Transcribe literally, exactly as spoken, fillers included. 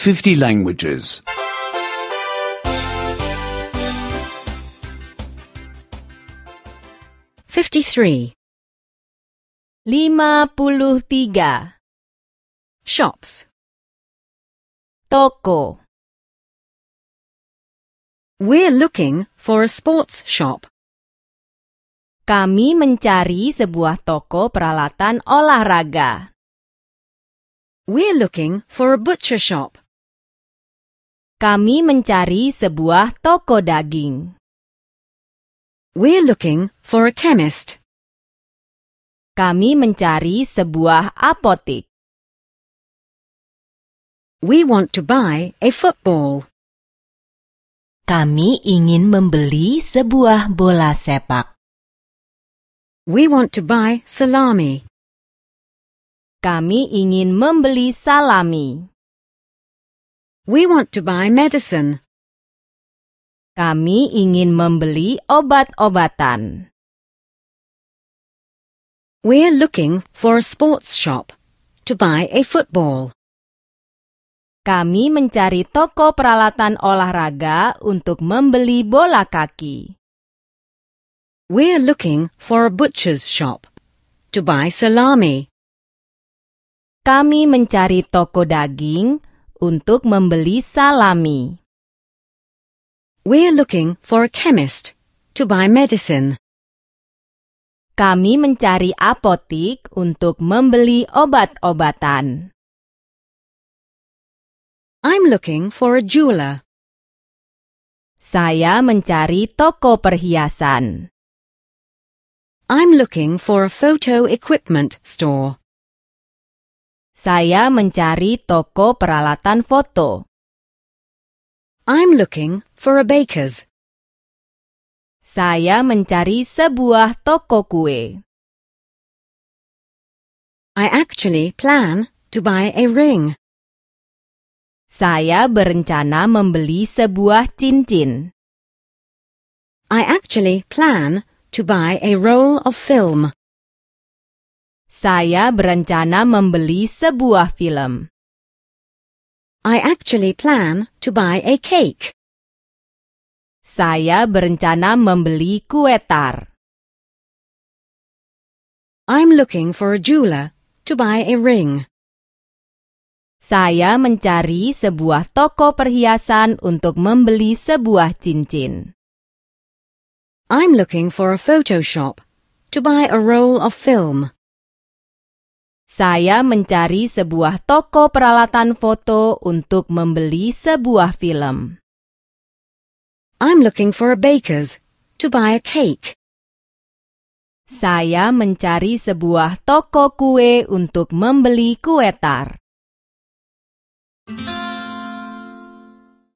fifty languages. fifty-three. lima puluh tiga. Shops. Toko. We're looking for a sports shop. Kami mencari sebuah toko peralatan olahraga. We're looking for a butcher shop. Kami mencari sebuah toko daging. We're looking for a chemist. Kami mencari sebuah apotik. We want to buy a football. Kami ingin membeli sebuah bola sepak. We want to buy salami. Kami ingin membeli salami. We want to buy medicine. Kami ingin membeli obat-obatan. We're looking for a sports shop to buy a football. Kami mencari toko peralatan olahraga untuk membeli bola kaki. We're looking for a butcher's shop to buy salami. Kami mencari toko daging untuk membeli salami. We're looking for a chemist to buy medicine. Kami mencari apotik untuk membeli obat-obatan. I'm looking for a jeweler. Saya mencari toko perhiasan. I'm looking for a photo equipment store. Saya mencari toko peralatan foto. I'm looking for a baker's. Saya mencari sebuah toko kue. I actually plan to buy a ring. Saya berencana membeli sebuah cincin. I actually plan to buy a roll of film. Saya berencana membeli sebuah film. I actually plan to buy a cake. Saya berencana membeli kue tar. I'm looking for a jeweler to buy a ring. Saya mencari sebuah toko perhiasan untuk membeli sebuah cincin. I'm looking for a photo shop to buy a roll of film. Saya mencari sebuah toko peralatan foto untuk membeli sebuah film. I'm looking for a baker's to buy a cake. Saya mencari sebuah toko kue untuk membeli kue tar.